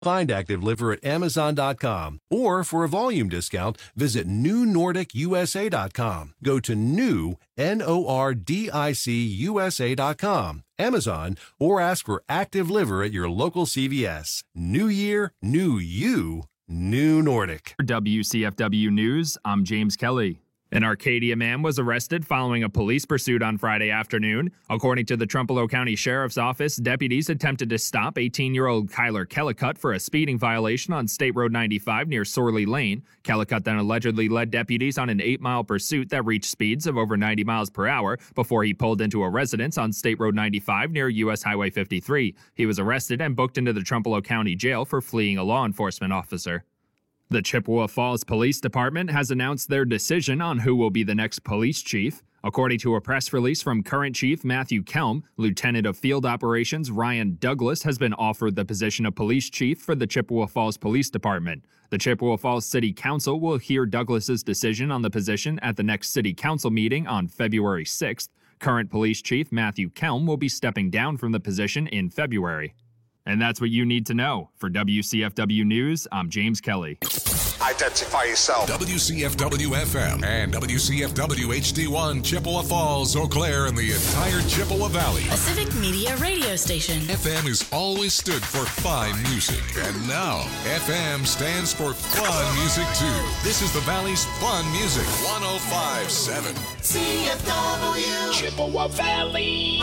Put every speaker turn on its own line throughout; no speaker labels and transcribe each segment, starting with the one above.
Find Active Liver at Amazon.com. Or for a volume discount, visit NewNordicUSA.com. Go to new, NORDICUSA.com, Amazon, or ask for Active Liver at your local CVS. New year, new you, New Nordic.
For WCFW News, I'm James Kelly. An Arcadia man was arrested following a police pursuit on Friday afternoon. According to the Trumbull County Sheriff's Office, deputies attempted to stop 18-year-old Kyler Kellicott for a speeding violation on State Road 95 near Sorley Lane. Kellicott then allegedly led deputies on an 8-mile pursuit that reached speeds of over 90 miles per hour before he pulled into a residence on State Road 95 near U.S. Highway 53. He was arrested and booked into the Trumbull County Jail for fleeing a law enforcement officer. The Chippewa Falls Police Department has announced their decision on who will be the next police chief. According to a press release from current Chief Matthew Kelm, Lieutenant of Field Operations Ryan Douglas has been offered the position of police chief for the Chippewa Falls Police Department. The Chippewa Falls City Council will hear Douglas's decision on the position at the next City Council meeting on February 6th. Current Police Chief Matthew Kelm will be stepping down from the position in February. And that's what you need to know. For WCFW News, I'm James Kelly.
Identify yourself.
WCFW-FM and WCFW HD1, Chippewa Falls, Eau Claire, and the entire Chippewa Valley.
A civic media radio station.
FM has always stood for fine music. And now, FM stands for fun music, too. This is the Valley's fun music. 105.7.
CFW.
Chippewa Valley.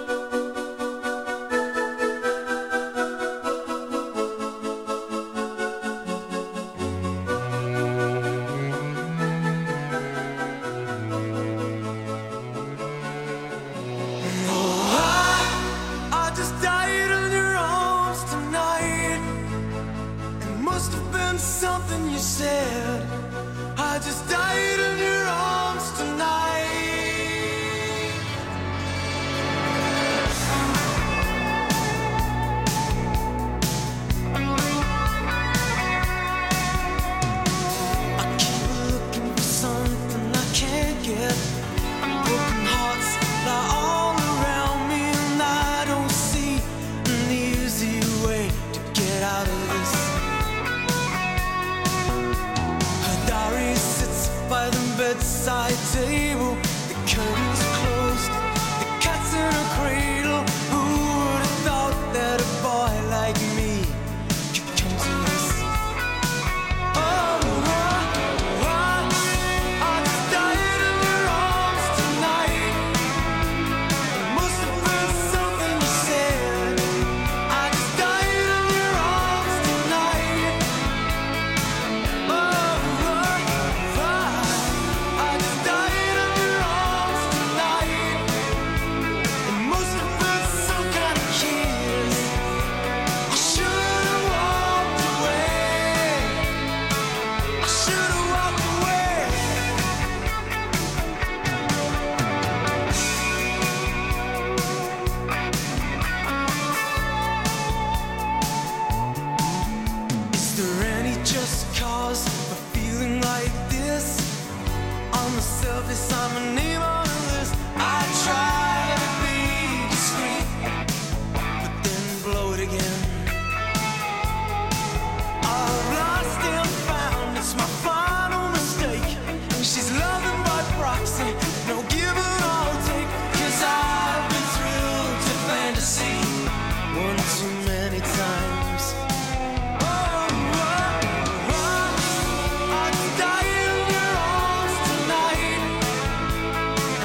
Bedside table, the curtains are closed, the cat's in a cradle. Who would have thought that a boy like me could come to this? Oh, I just died in your arms tonight. It must have been something you said. I just died in your arms tonight. Oh, I'm a name on the list. I try to be discreet, but then blow it again. I've lost and found, it's my final mistake. She's loving by proxy, no give or take. 'Cause I've been thrilled to fantasy one too many times. I just died in your arms tonight.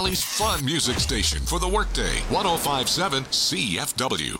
Valley's fun music station for the workday. 105.7 CFW.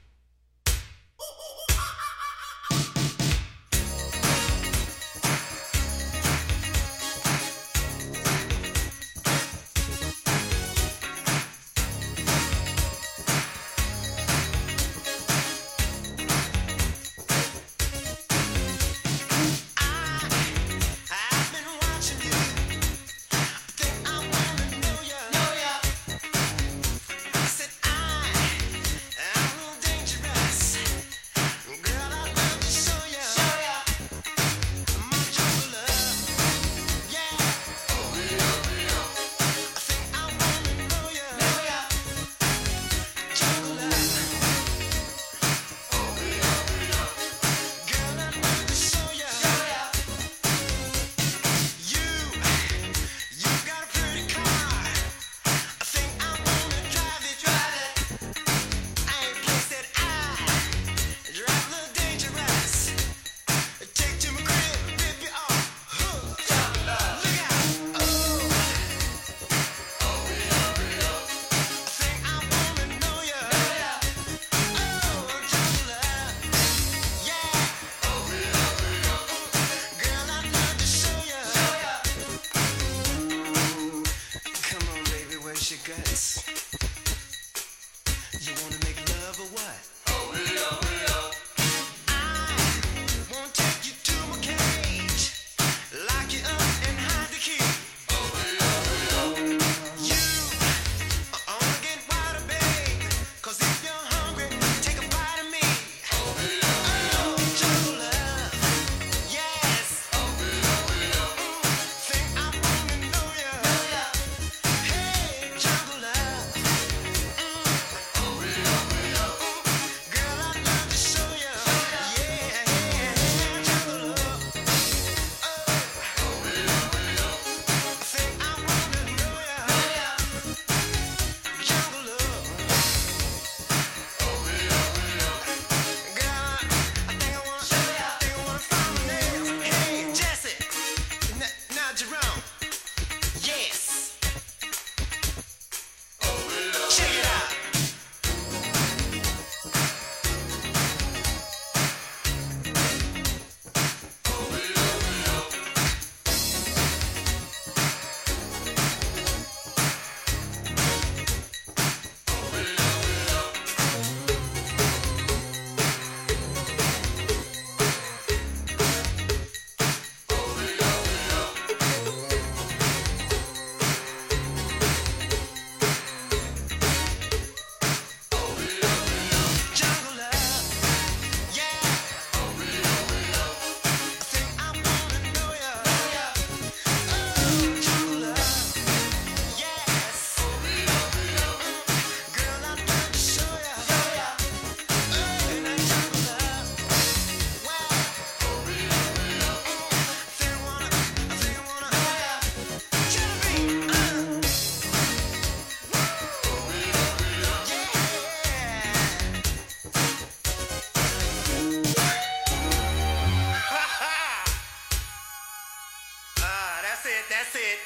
That's it.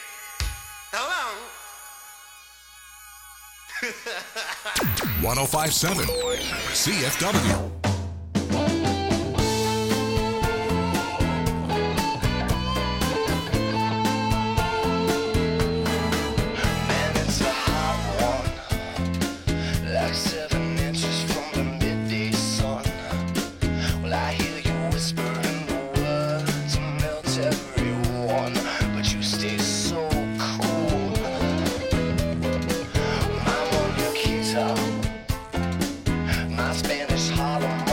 Hold on.
105.7 CFW.
My Spanish Harlem.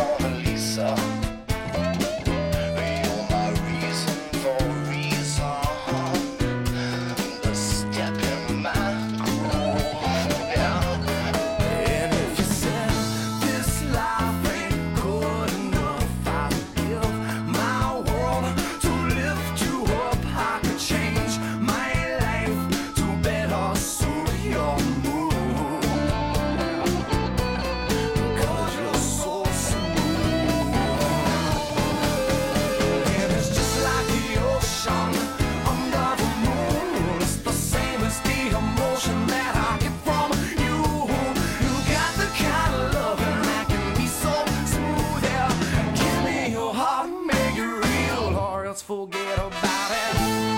else forget about it.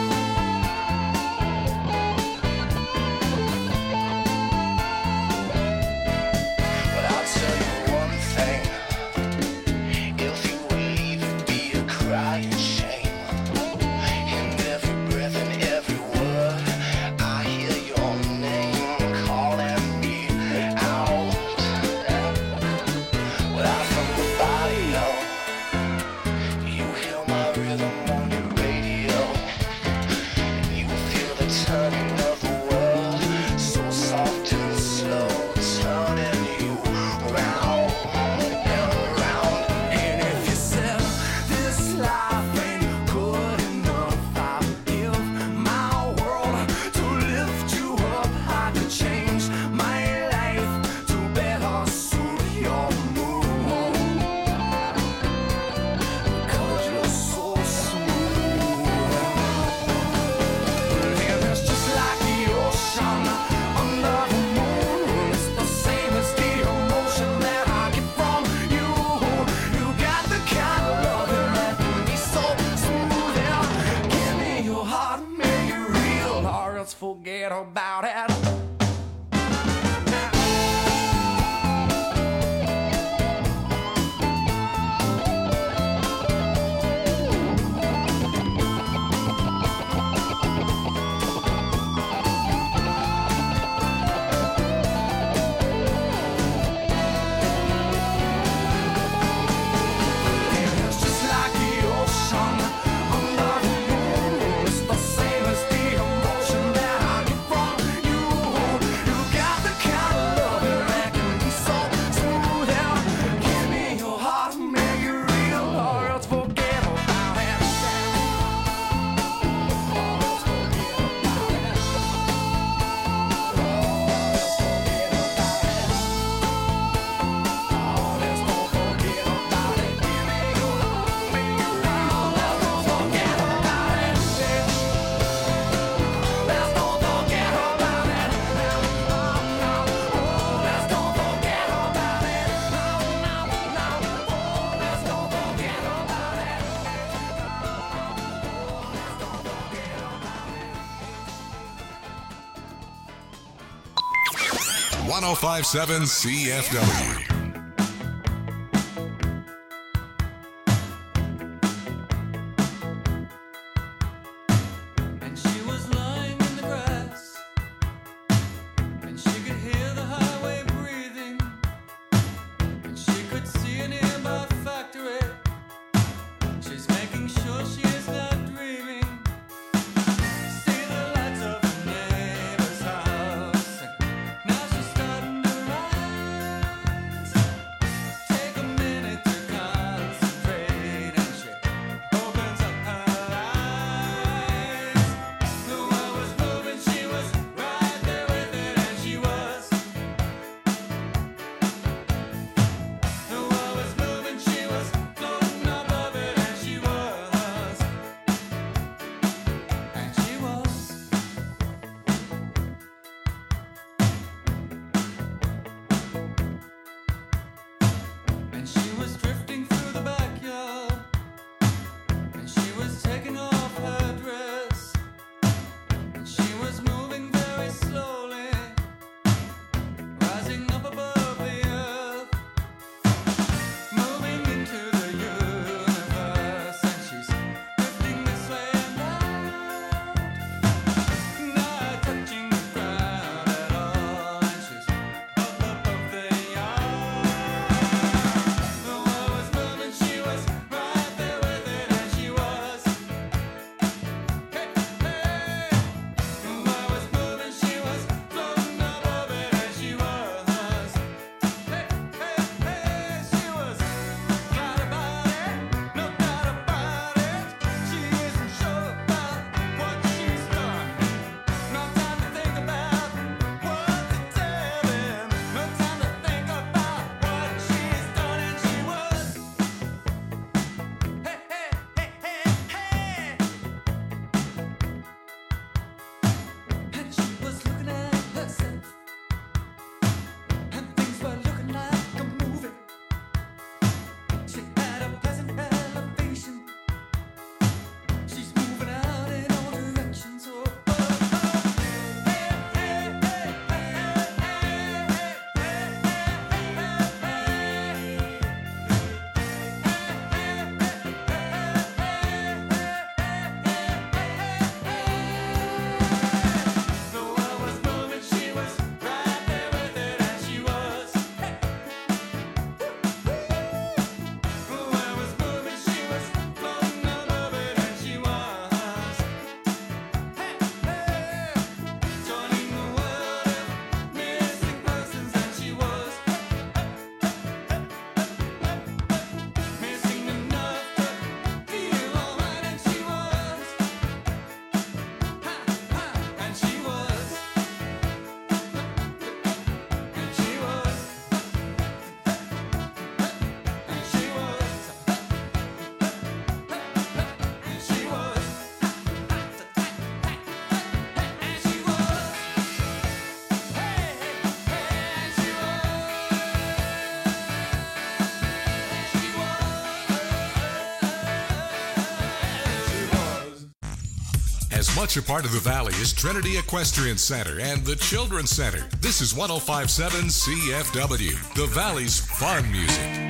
Forget about it.
.105.7 CFW. As much a part of the Valley as Trinity Equestrian Center and the Children's Center, this is 105.7 CFW, the Valley's fun music.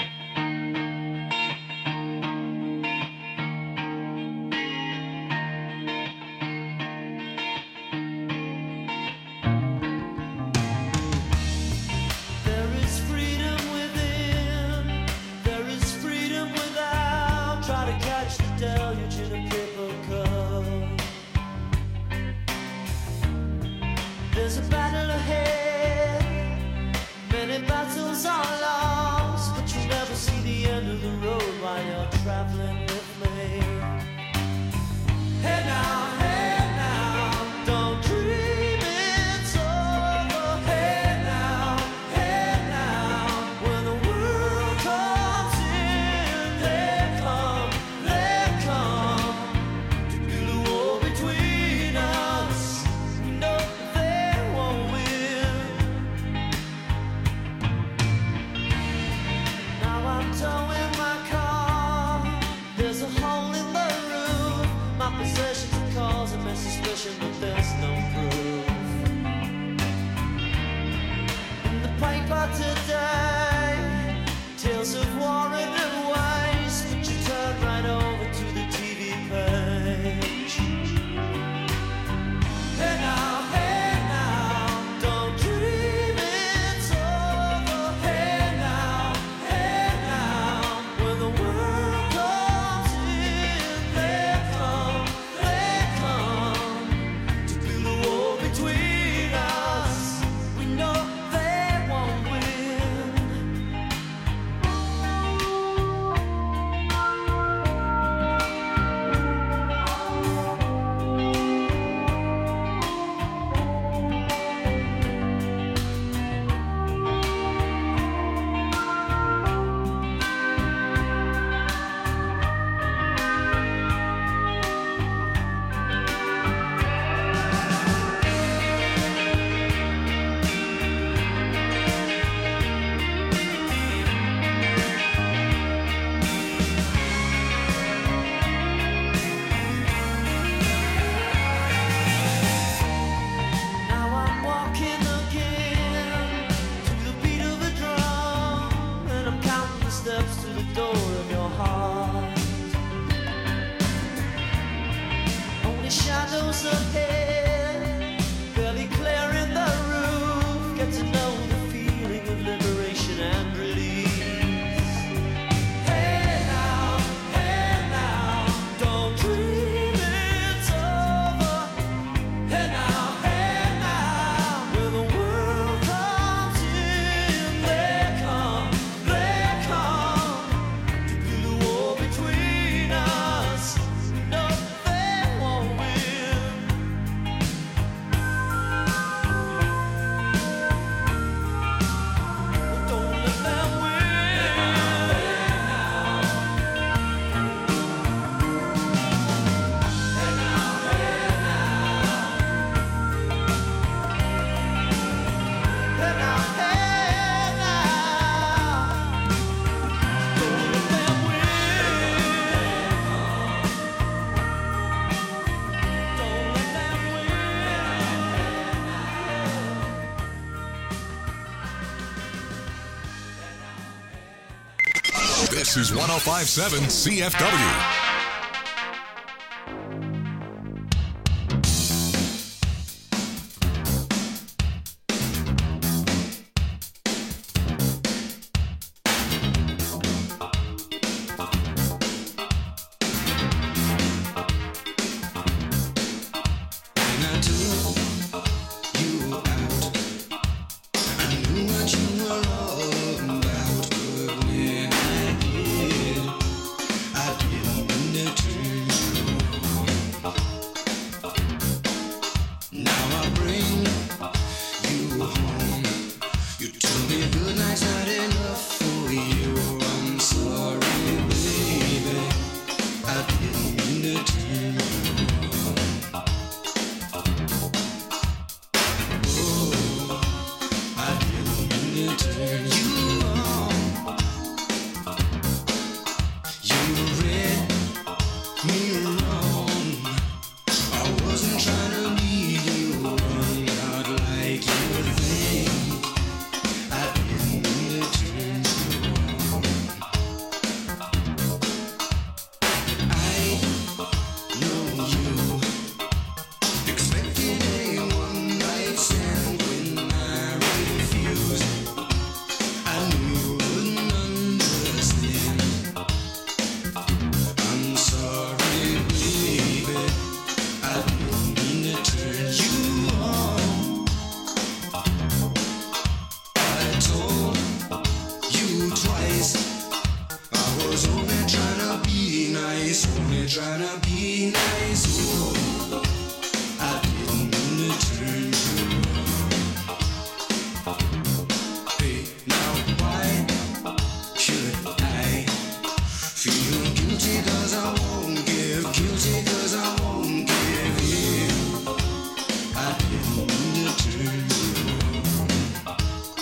This is 105.7 CFW.
They're trying to be nice. Ooh, I didn't mean to turn you on. Hey, now why should I feel guilty 'cause I won't give, guilty 'cause I won't give in. I didn't mean to turn you on.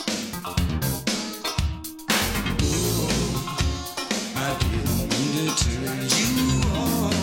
Ooh, I didn't mean to turn you on.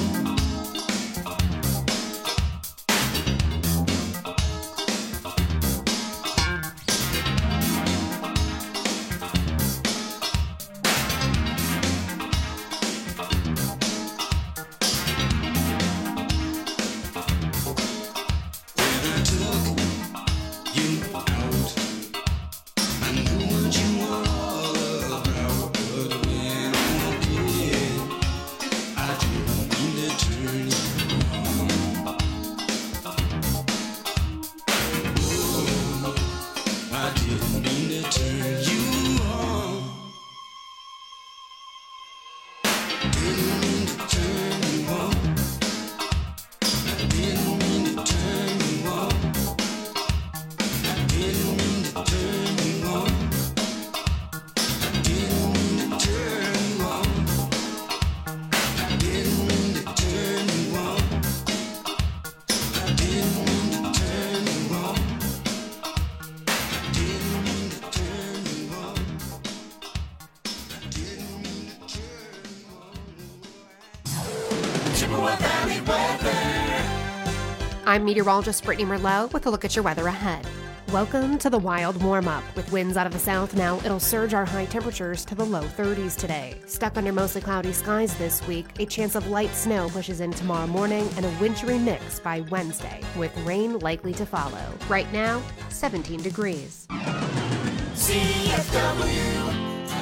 I'm meteorologist Brittany Merlot with a look at your weather ahead. Welcome to the wild warm-up. With winds out of the south now, it'll surge our high temperatures to the low 30s today. Stuck under mostly cloudy skies this week, a chance of light snow pushes in tomorrow morning and a wintry mix by Wednesday, with rain likely to follow. Right now, 17 degrees.
CFW.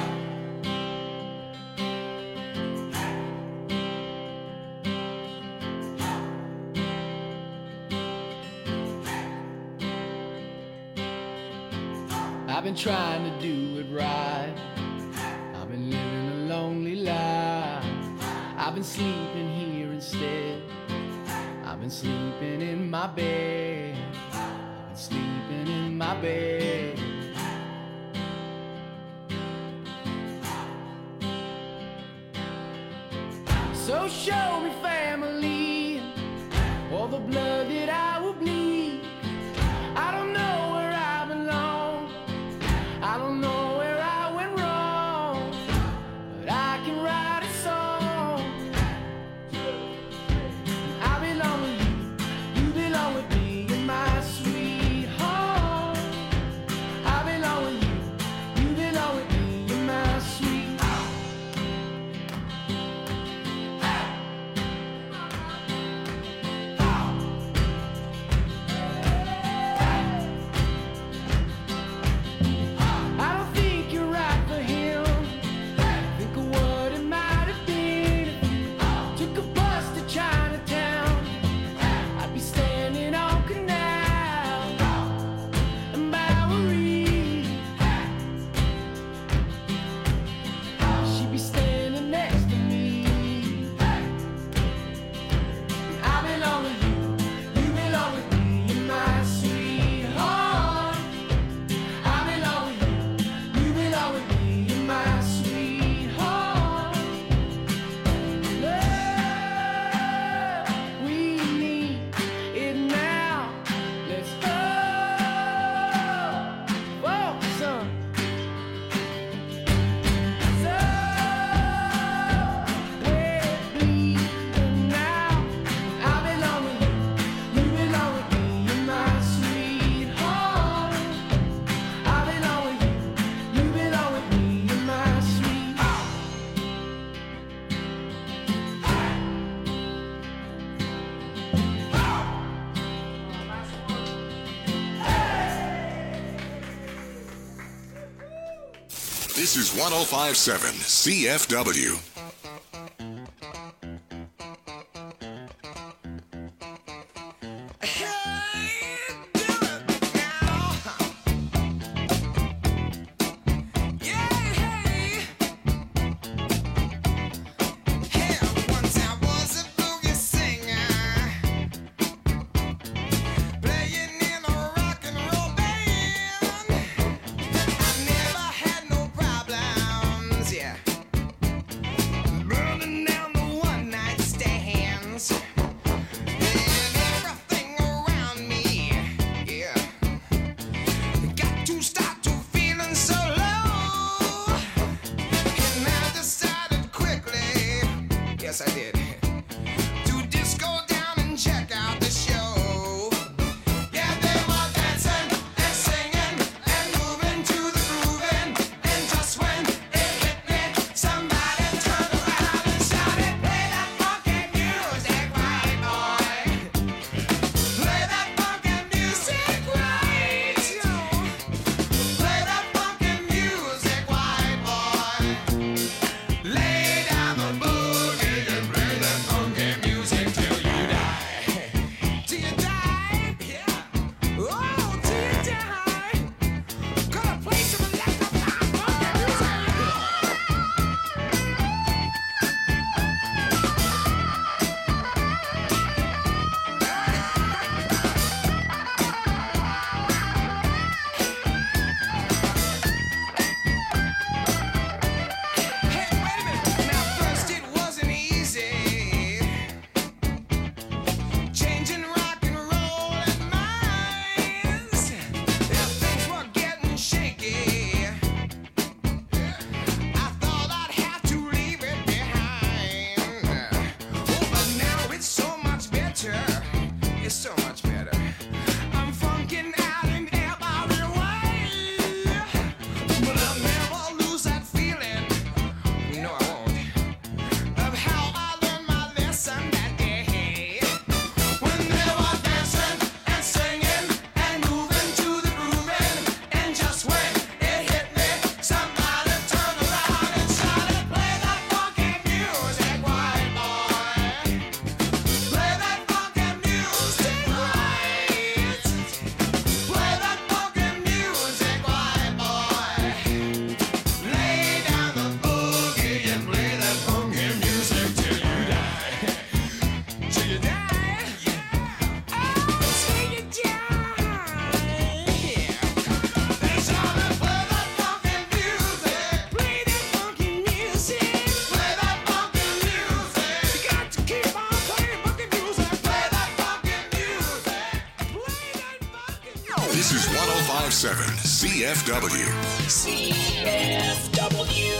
I've been trying to do it right. I've been living a lonely life. I've been sleeping here instead. I've been sleeping in my bed. I've been sleeping in my bed. So show me family, all the blood that I will bleed. I don't know where I belong. I don't know where I went wrong, but I can write a song. I belong with you, you belong with me, you're my sweetheart. I belong with you, you belong with me, you're my sweetheart. I don't think you're right for him. Think of what it might have been if you took a bus to Chinatown. I'd be standing on Canal and Bowery. She'd be standing next to me. I belong with you, you belong with me, you're my sweetheart. I belong with you, you belong with me, you're my sweetheart. Love, we need it now. Let's go, focus on. So, we're bleeding now. I belong with you, you belong with me, you're my sweetheart. I belong with you, you belong with me, you're my sweetheart.
This is 105.7 CFW.
Once I was a
105.7 CFW.
CFW.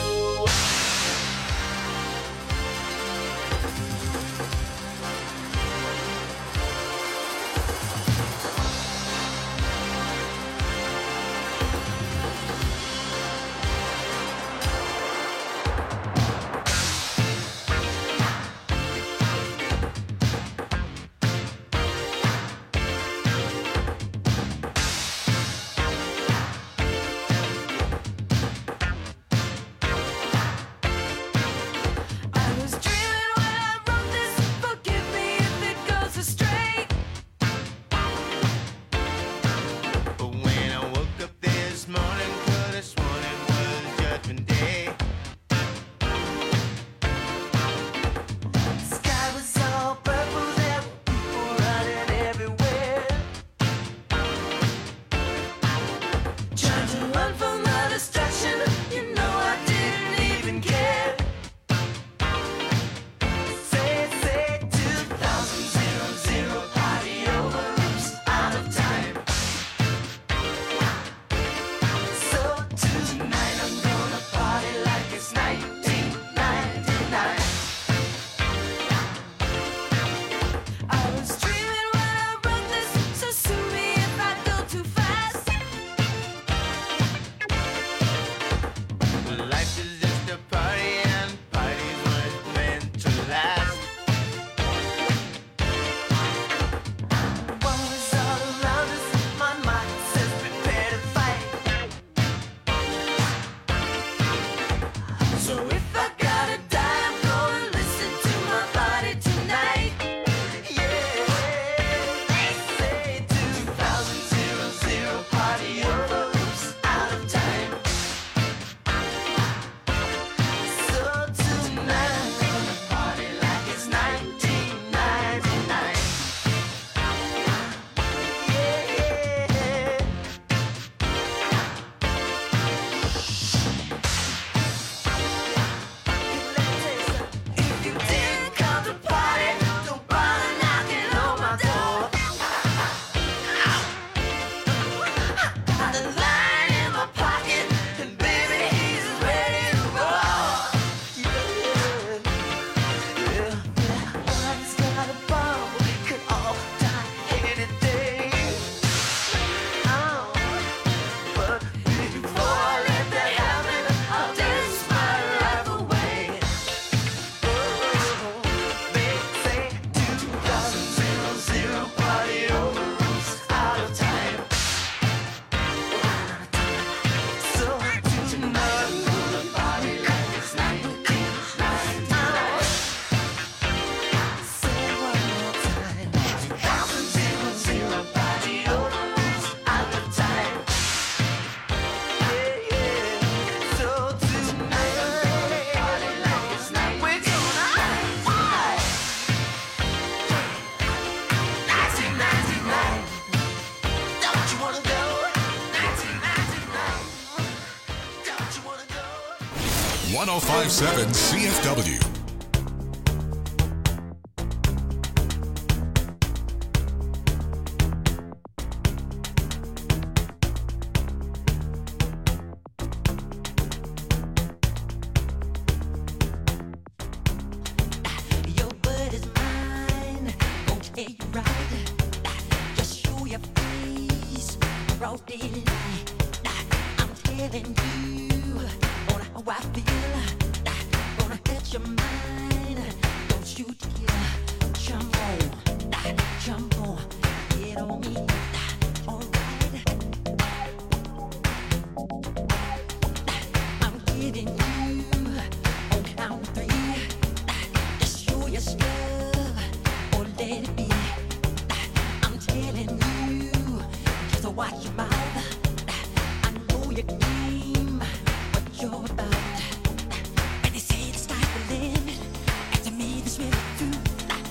.105.7 CFW.
What you're about, and they say it's time for limit. After me, this really through.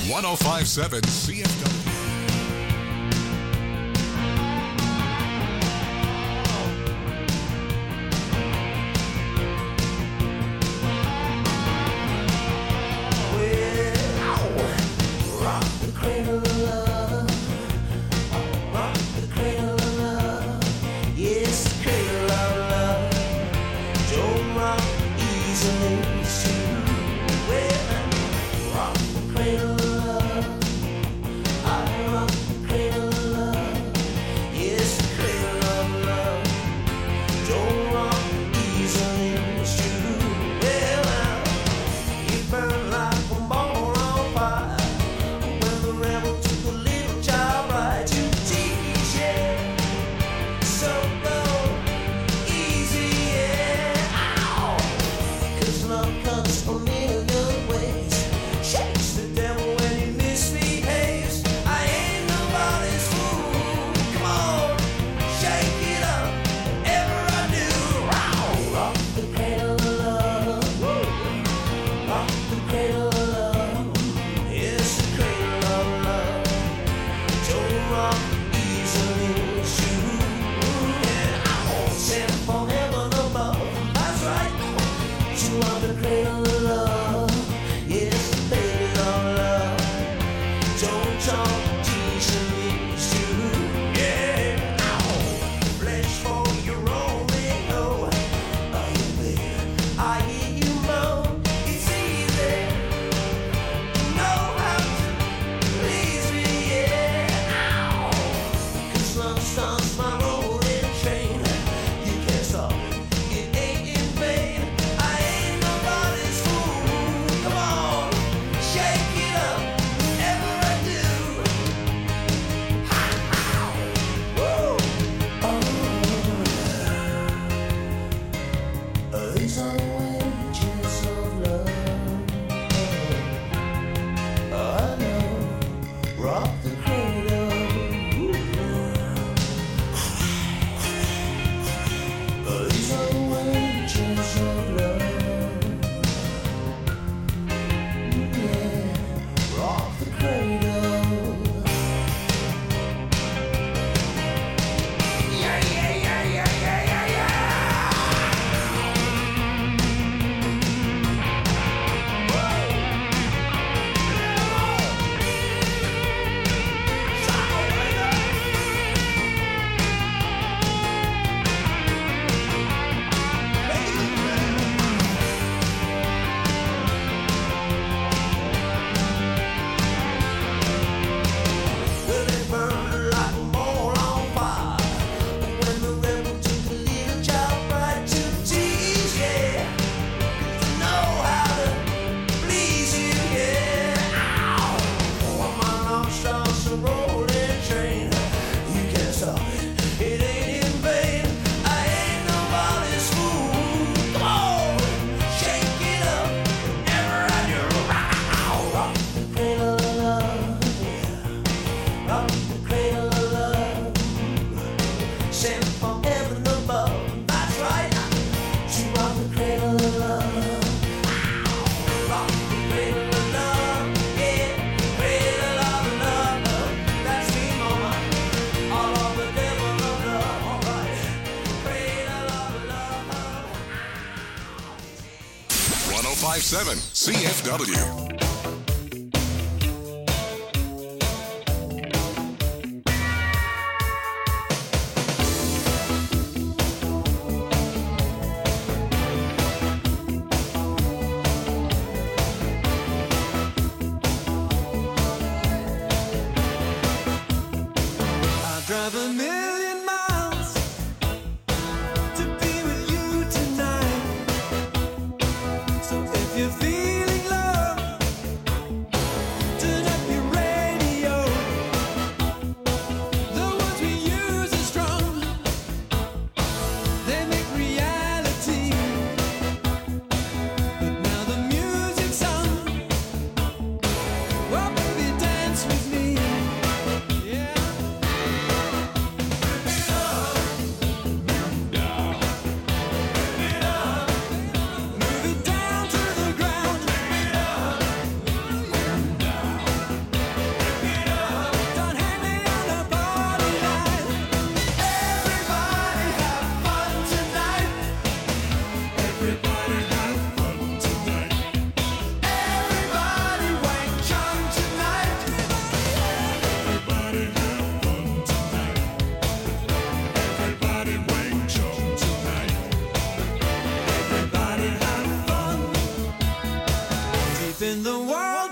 1057 CFW. CFW.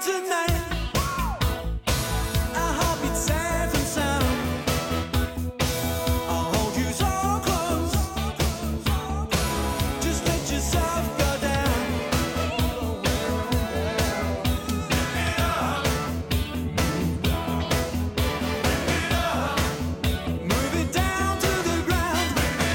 tonight. Our heartbeats safe and sound. I'll hold you so close. Just let yourself go down. Move it down to the ground.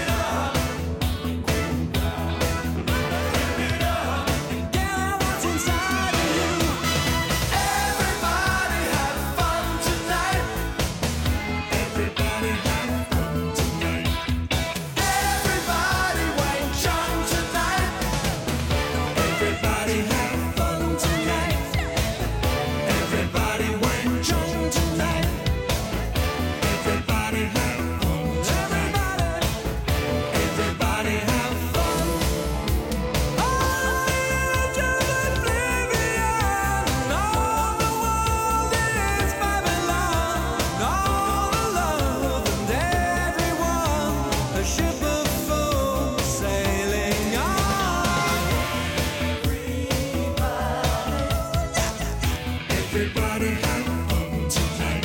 Get out what's inside of you. Everybody have fun tonight. Everybody have fun tonight. Everybody wait young tonight. Everybody have fun tonight. Everybody wait young tonight. Everybody have fun. Everybody have fun. Oh, to oblivion. All the world is Babylon. All the love and everyone. A ship of fools sailing on. Everybody have fun tonight.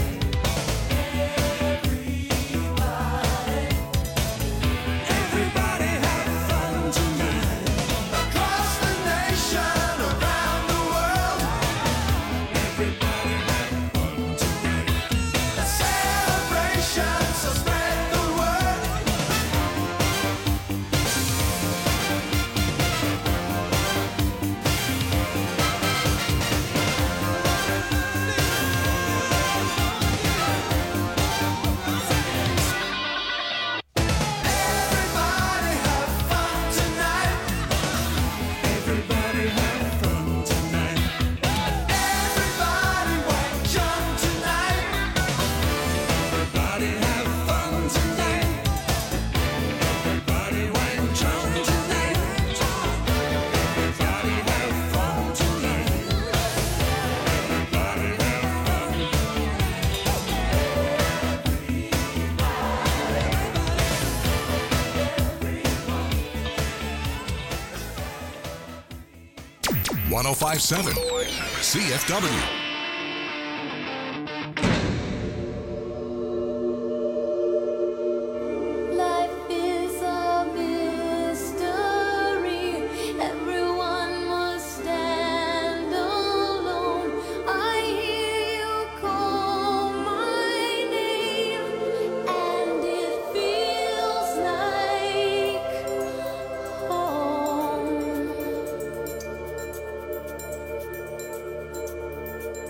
Everybody have fun tonight. Across the nation, around the world. Everybody have fun tonight. A celebration, so spread the word. Everybody have fun tonight. Everybody have fun tonight. Everybody wait young tonight. Everybody have fun tonight. Everybody wait young tonight. Everybody have fun tonight. Everybody have fun.
1057 CFW.
Life is a mystery. Everyone must stand alone. I hear you call my name, and it feels like home.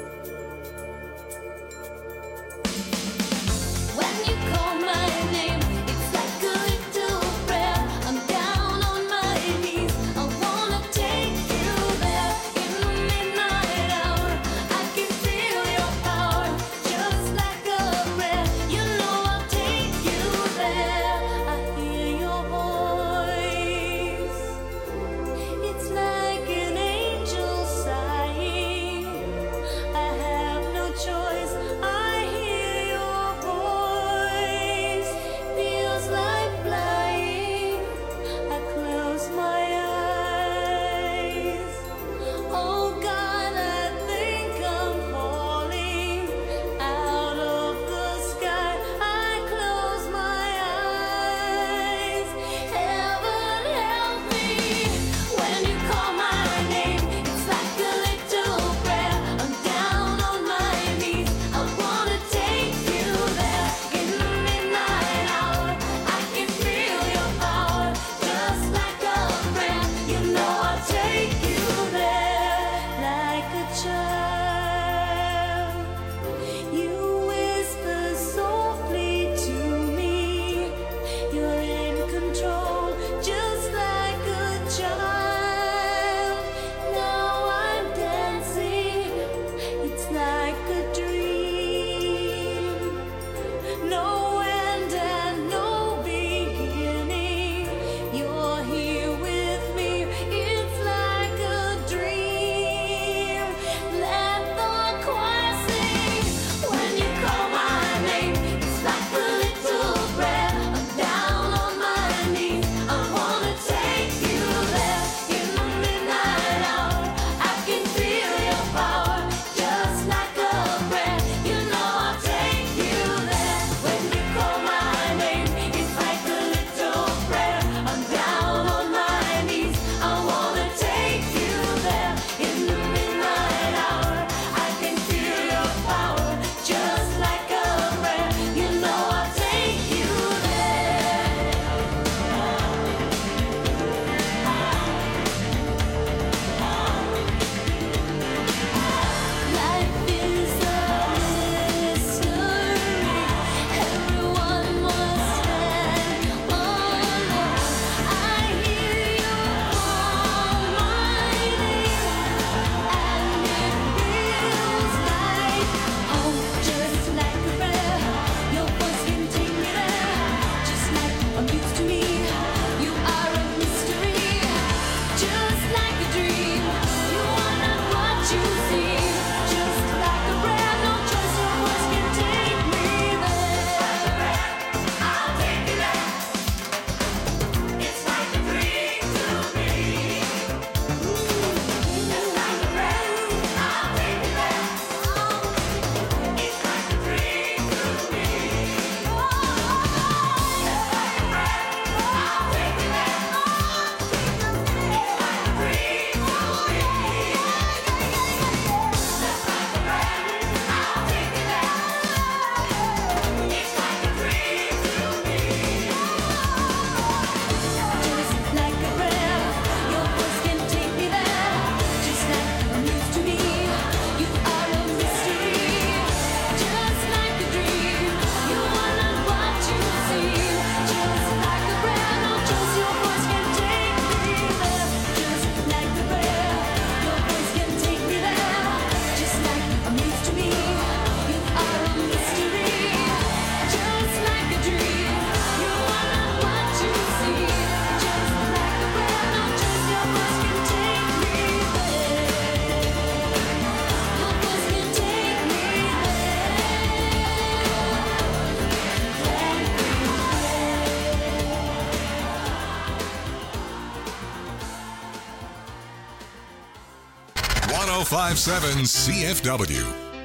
1057 CFW.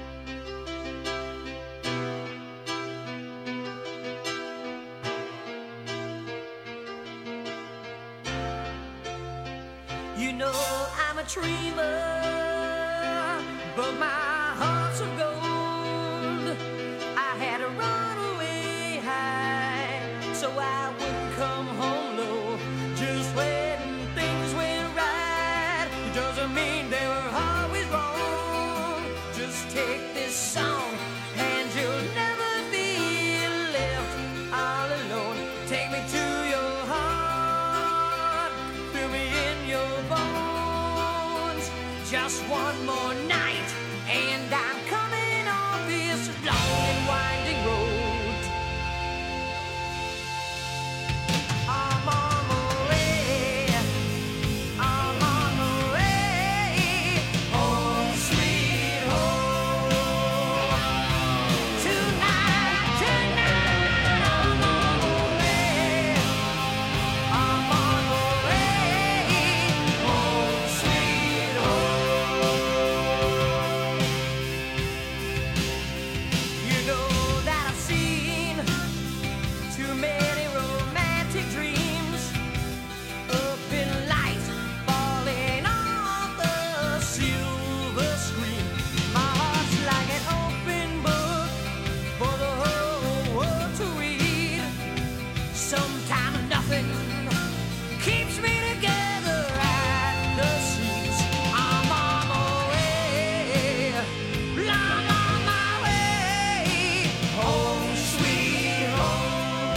You know I'm a dreamer, but my heart's of gold. I had to run away high, so I wouldn't come home low. Just when things went right, it doesn't mean they were always wrong. Just take this song, and you'll never be left all alone. Take me to your heart, fill me in your bones. Just one more night, and I'm coming off this long and winding road. I'm on my way, I'm on my way, home sweet home. Tonight, I'm on my way, I'm on my way, home sweet home. You know that I've seen too many romantic dreams up in lights falling off the silver screen. My heart's like an open book for the whole world to read. Sometimes nothing keeps me together at the seams. I'm on my way, I'm on my way, home sweet home.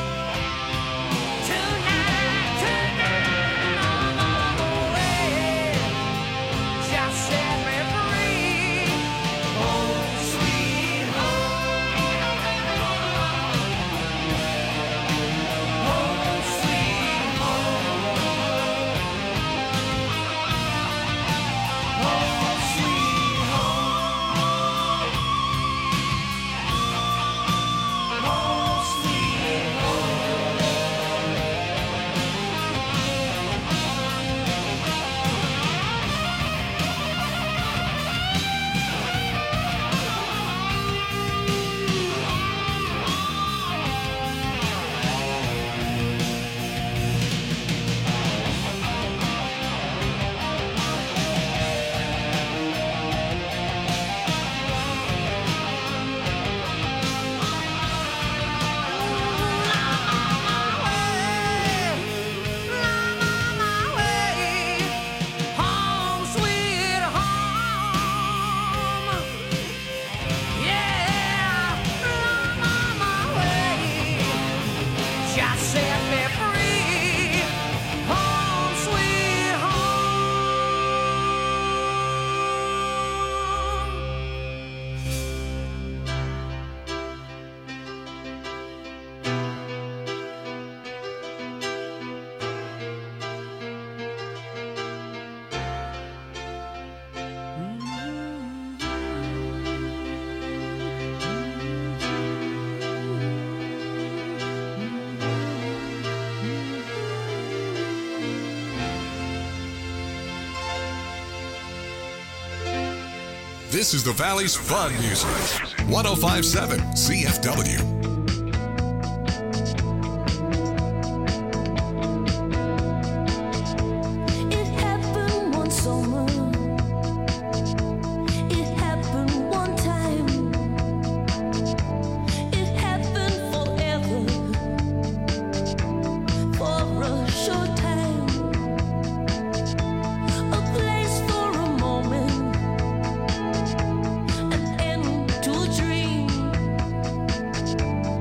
Tonight, I'm on my way, just set me free, home sweet home. Home sweet home. Home sweet home. Home sweet
This is the Valley's Fun Music. 1057 CFW.
It happened one summer. It happened one time. It happened forever. For a short time. A place for a moment. An end to a dream.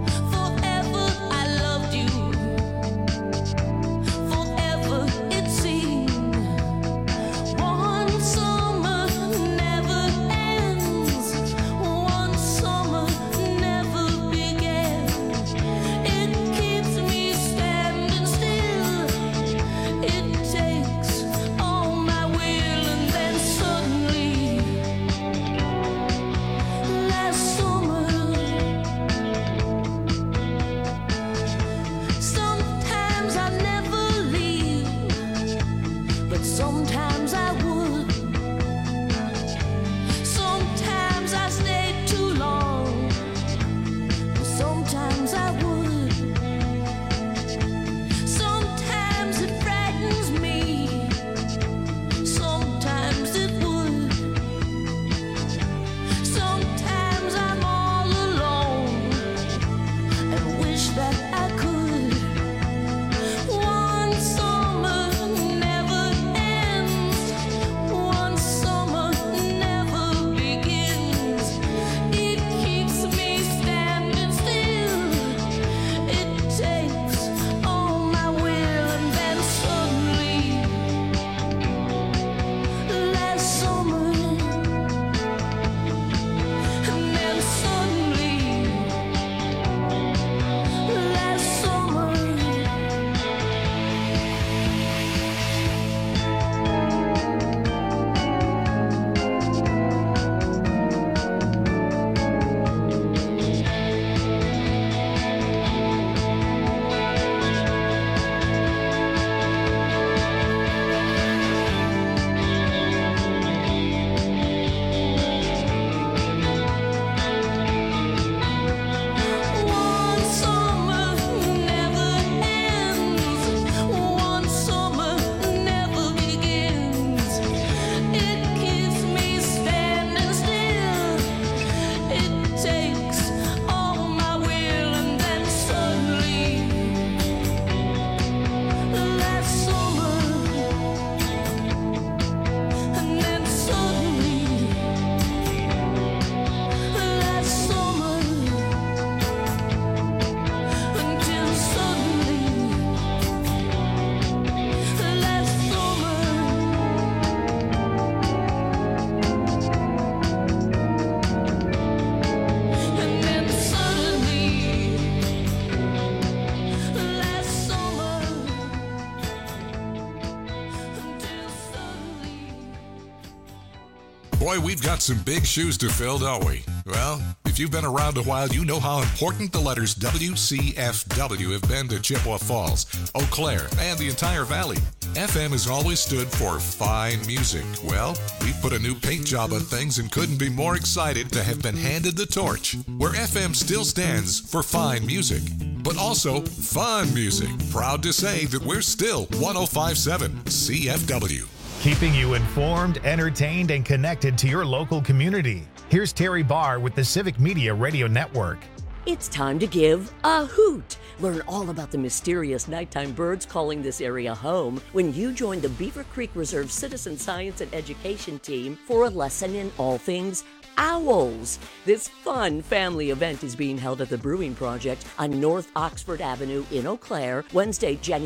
Boy, we've got some big shoes to fill, don't we? Well, if you've been around a while, you know how important the letters WCFW have been to Chippewa Falls, Eau Claire, and the entire valley. FM has always stood for fine music. Well, we put a new paint job on things and couldn't be more excited to have been handed the torch, where FM still stands for fine music, but also fun music. Proud to say that we're still 105.7 CFW.
Keeping you informed, entertained, and connected to your local community. Here's Terry Barr with the Civic Media Radio Network.
It's time to give a hoot. Learn all about the mysterious nighttime birds calling this area home when you join the Beaver Creek Reserve Citizen Science and Education team for a lesson in all things owls. This fun family event is being held at the Brewing Project on North Oxford Avenue in Eau Claire, Wednesday, January